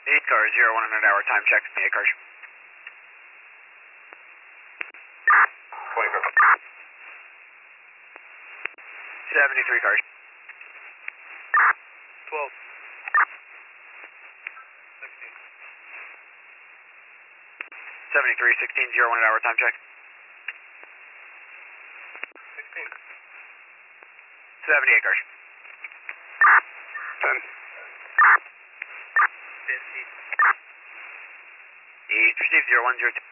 8 cars, 0100 hour time check, 8 cars. 20 cars. 73 cars. 12. 73, 16, 01 hour time check. 16. 78 cars. 10. 50. East, received 0102.